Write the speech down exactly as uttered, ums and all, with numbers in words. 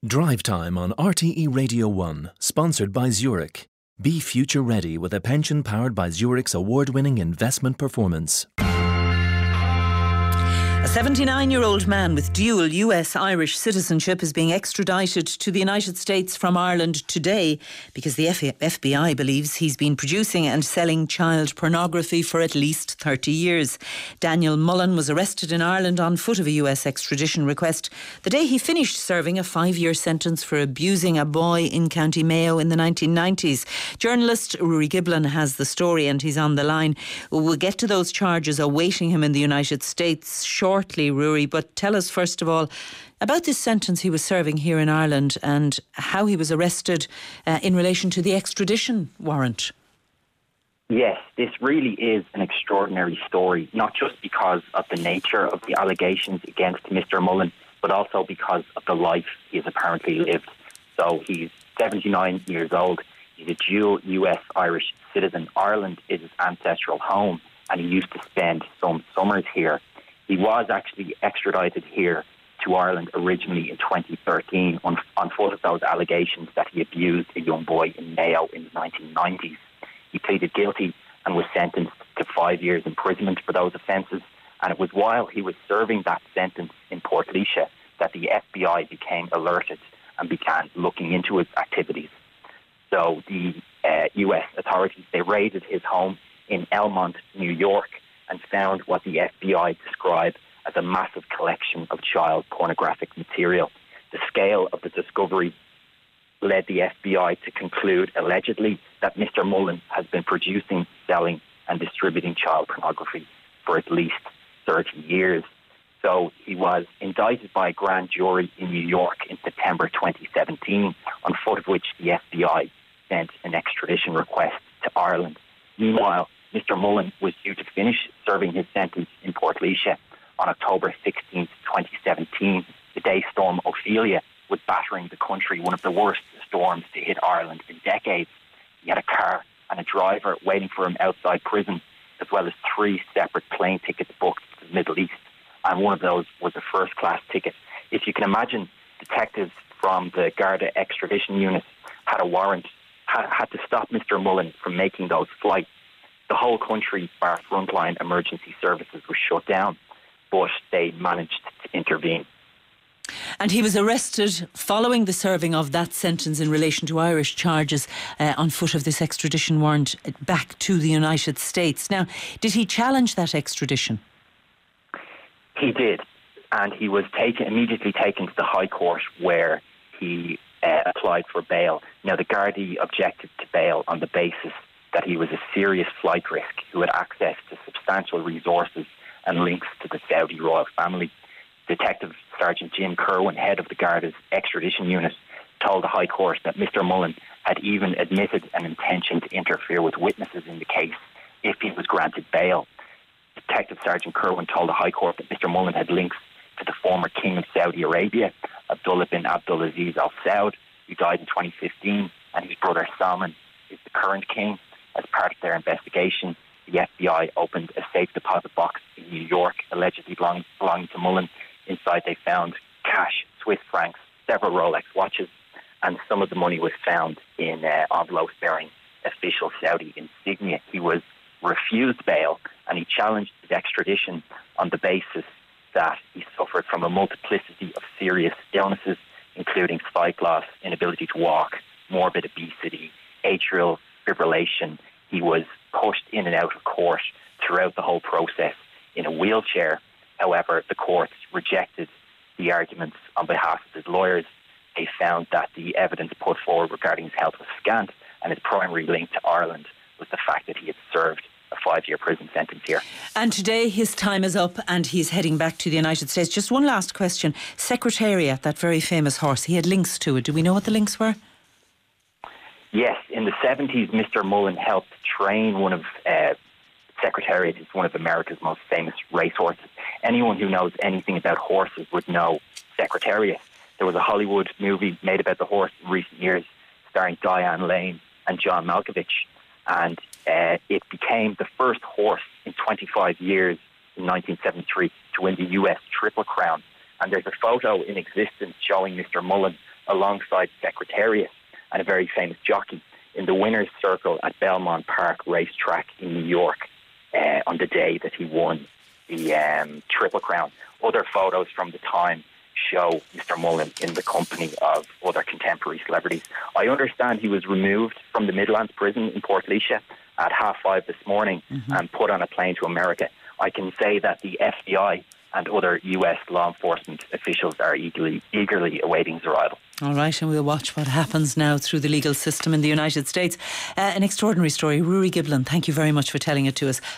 Drive Time on R T E Radio one, sponsored by Zurich. Be future ready with a pension powered by Zurich's award-winning investment performance. A seventy-nine-year-old man with dual U S-Irish citizenship is being extradited to the United States from Ireland today because the F B I believes he's been producing and selling child pornography for at least thirty years. Daniel Mullen was arrested in Ireland on foot of a U S extradition request the day he finished serving a five-year sentence for abusing a boy in County Mayo in the nineteen nineties. Journalist Ruairí Giblin has the story and he's on the line. We'll get to those charges awaiting him in the United States shortly. Shortly, Ruairí, but tell us first of all about this sentence he was serving here in Ireland and how he was arrested uh, in relation to the extradition warrant. Yes, this really is an extraordinary story, not just because of the nature of the allegations against Mister Mullen, but also because of the life he has apparently lived. So he's seventy-nine years old. He's a dual U S-Irish citizen. Ireland is his ancestral home, and he used to spend some summers here. He was actually extradited here to Ireland originally in twenty thirteen on, on foot of those allegations that he abused a young boy in Mayo in the nineteen nineties. He pleaded guilty and was sentenced to five years imprisonment for those offences. And it was while he was serving that sentence in Portlaoise that the F B I became alerted and began looking into his activities. So the uh, U S authorities, they raided his home in Elmont, New York, and found what the F B I described as a massive collection of child pornographic material. The scale of the discovery led the F B I to conclude, allegedly, that Mister Mullen has been producing, selling and distributing child pornography for at least thirty years. So he was indicted by a grand jury in New York in September twenty seventeen, on foot of which the F B I sent an extradition request to Ireland. Meanwhile, Mister Mullen was due to finish serving his sentence in Portlaoise on October sixteenth, twenty seventeen, the day Storm Ophelia was battering the country, one of the worst storms to hit Ireland in decades. He had a car and a driver waiting for him outside prison, as well as three separate plane tickets booked to the Middle East, and one of those was a first-class ticket. If you can imagine, detectives from the Garda extradition unit had a warrant, had, had to stop Mister Mullen from making those flights. The whole country, bar frontline emergency services, was shut down, but they managed to intervene. And he was arrested following the serving of that sentence in relation to Irish charges uh, on foot of this extradition warrant back to the United States. Now, did he challenge that extradition? He did, and he was taken immediately taken to the High Court, where he uh, applied for bail. Now, the Gardaí objected to bail on the basis that he was a serious flight risk who had access to substantial resources and links to the Saudi royal family. Detective Sergeant Jim Kerwin, head of the Garda's extradition unit, told the High Court that Mister Mullen had even admitted an intention to interfere with witnesses in the case if he was granted bail. Detective Sergeant Kerwin told the High Court that Mister Mullen had links to the former King of Saudi Arabia, Abdullah bin Abdulaziz Al Saud, who died in twenty fifteen, and his brother Salman is the current king. As part of their investigation, the F B I opened a safe deposit box in New York, allegedly belonging, belonging to Mullen. Inside they found cash, Swiss francs, several Rolex watches, and some of the money was found in uh, envelopes bearing official Saudi insignia. He was refused bail, and he challenged his extradition on the basis that he suffered from a multiplicity of serious illnesses, including spike loss, inability to walk, morbid obesity, atrial fibrillation. He was pushed in and out of court throughout the whole process in a wheelchair. However, the courts rejected the arguments on behalf of his lawyers. They found that the evidence put forward regarding his health was scant, and his primary link to Ireland was the fact that he had served a five-year prison sentence here. And today his time is up and he's heading back to the United States. Just one last question. Secretariat, that very famous horse, he had links to it. Do we know what the links were? Yes, in the seventies, Mister Mullen helped train one of uh, Secretariat. It's one of America's most famous racehorses. Anyone who knows anything about horses would know Secretariat. There was a Hollywood movie made about the horse in recent years, starring Diane Lane and John Malkovich, and uh, it became the first horse in twenty-five years in nineteen seventy-three to win the U S Triple Crown. And there's a photo in existence showing Mister Mullen alongside Secretariat and a very famous jockey in the winner's circle at Belmont Park Racetrack in New York uh, on the day that he won the um, Triple Crown. Other photos from the time show Mister Mullen in the company of other contemporary celebrities. I understand he was removed from the Midlands prison in Portlaoise at half five this morning mm-hmm. and put on a plane to America. I can say that the F B I and other U S law enforcement officials are eagerly, eagerly awaiting his arrival. All right, and we'll watch what happens now through the legal system in the United States. Uh, an extraordinary story. Ruairí Giblin, thank you very much for telling it to us.